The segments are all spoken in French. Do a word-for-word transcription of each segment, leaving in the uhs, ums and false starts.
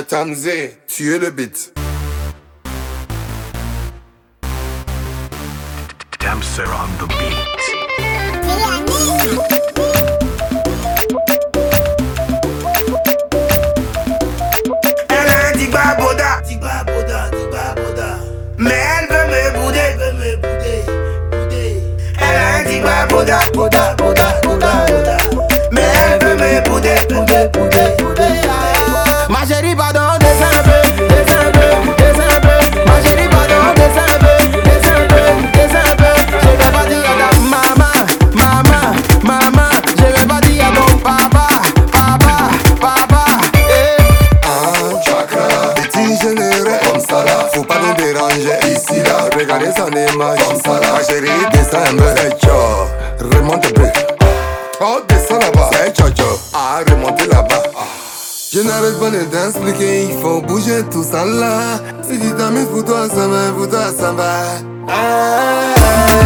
Tamzé, tu es le beat. Damser on the beat. Elle a un tigba boda, tigba boda, tigba boda. Mais elle veut me bouder, veut me bouder, bouder. Elle a un tigba boda, boda, boda, boda, boda. Mais elle veut me bouder, bouder, bouder, bouder. Ma chérie, pardon, descends un peu, descends un peu, descends un peu. Ma chérie, pardon, descends un peu, descends un peu, descends un peu. Je vais pas dire à ta maman, maman, maman. Je vais pas dire à ton papa, papa, papa. Eh. Ah, chakra, petit généreux comme ça là. Faut pas nous déranger ici là. Regardez son image comme ça là. Ma chérie, descends un peu. C'est chaud, remonte un peu. Oh, descends là-bas. C'est chaud, chaud. Ah, remontez là-bas. Ah. Je n'arrête pas de t'expliquer, il faut bouger tout ça là. Si tu t'amuses pour toi, ça va, pour toi, ça va. Ah,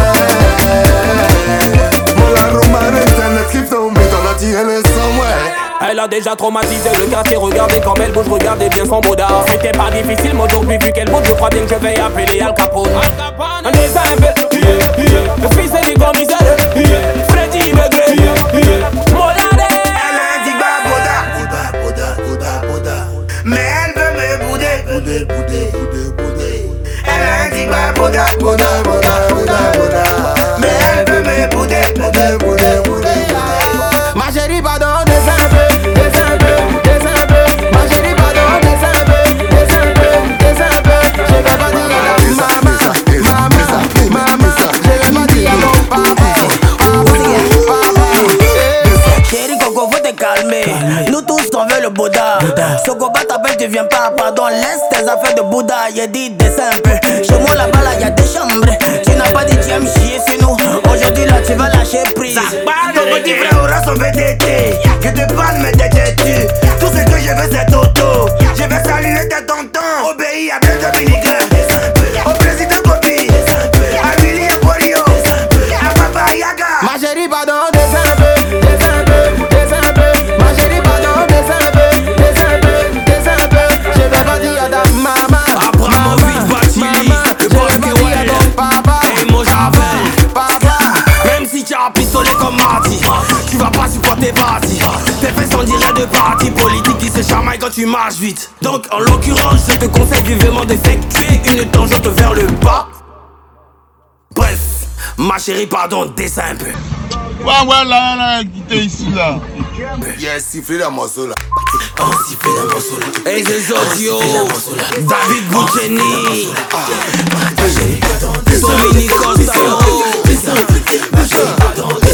mon la romane, internet qui tombe dans la tienne, somewhere. Elle a déjà traumatisé le quartier, regardez comme elle bouge, regardez bien son boda. C'était pas difficile, moi aujourd'hui vu qu'elle bouge, je crois bien que je vais appeler Al Capone. Un des simple, le fils est du commissaire, Freddy Begré, Molade. Elle a un tigba boda, boda, boda, boda, boda. Mais elle veut me bouder, bouder, bouder, bouder, bouder. Elle a un tigba boda, boda, boda, boda, boda. Mais elle veut me bouder, bouder, bouder, bouder. Ma chérie, pardon, descends un peu, descends un peu, descends un peu. Ma chérie, pardon, descends un peu, descends un peu, descends un peu. Je vais pas dire à la maman, maman, maman. Je vais pas dire à ton papa, papa, papa. Chérie Coco, faut te calmer. Nous tous on veut le Bouddha. Sokoba t'appelle, tu viens pas, pardon. Laisse tes affaires de Bouddha. Y'a dit descends un peu. Chez moi là-bas là y'a des chambres. Tu n'as pas dit tu aimes chier sur nous. Aujourd'hui là tu vas lâcher prise. Nos petits frères aura son V T T. Je te parle mais t'es têtu. Tout ce que je veux c'est Toto. Je vais saluer tes tontons. Obéis à Blaise Dominique. Au président Kobi. À Willy et Borio. À Papa Yaga. Ma chérie pardon, descends un peu, descends un peu, descends un peu. Ma chérie pardon, descends un peu, descends un peu, descends un peu. Je vais pas dire à ta maman. Apprends vite, Batili, le boss que ouais. Papa, Et moi j'avais, papa. même si tu as pistolet comme Marty, tu vas pas supporter parti. Tes fesses on dirait de parti politique qui se chamaille quand tu marches vite. Donc en l'occurrence, je te conseille vivement d'effectuer une tangente vers le bas. Bref, ma chérie, pardon, descends un peu. Ouais, ouais, là, là, quittez ici, là. Il y a un sifflet dans mon seau là. On siffle dans mon sol. Et c'est Zodio, David Boucheni, Dominique Costa.